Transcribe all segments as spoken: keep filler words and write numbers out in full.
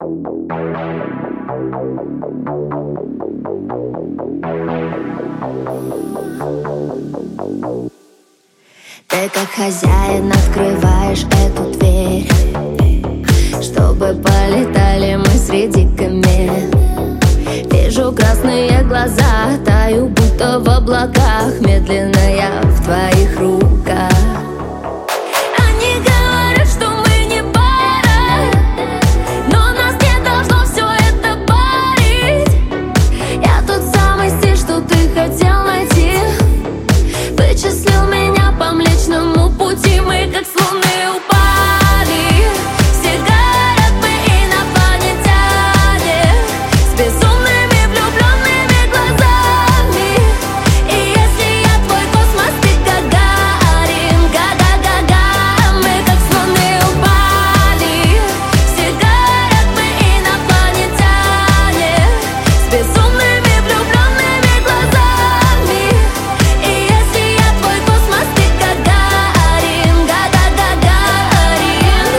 Ты как хозяин открываешь эту дверь, чтобы полетали мы среди камер. Вижу красные глаза, таю будто в облаках. Медленно я в твоих руках. Они говорят, что мы не пара, но нас не должно все это парить. Я тот самый стиль, что ты хотел найти. Вычислил меня по Млечному пути. Мы как с луны упали. Все говорят, мы инопланетяне с безумными влюбленными глазами. И если я твой космос, ты Гагарин, га-га-га-га. Мы как с луны упали. Все говорят, мы инопланетяне с безумными влюбленными глазами. И если я твой космос, ты Гагарин, га-га-га-гарин.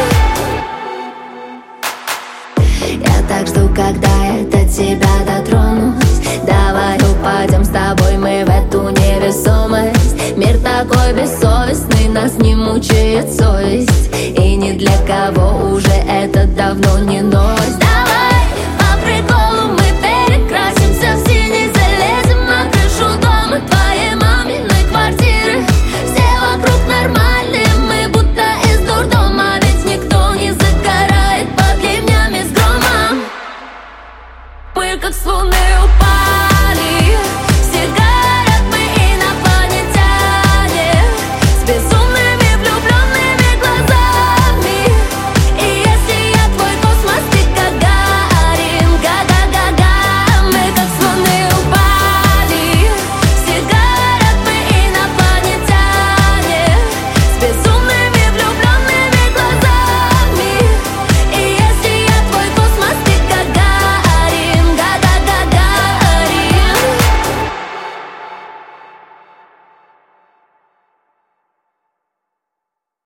Я так жду, когда я до тебя дотронусь. Давай упадем с тобой мы в эту невесомость. Мир такой бессовестный, нас не мучает совесть. И ни для кого уже это давно не новость. Давай по приколу мы перекрасимся в синий. Залезем на крышу дома твоей маминой квартиры. Все вокруг нормальные, мы будто из дурдома. Ведь никто не загорает под ливнями с громом. Мы как с луны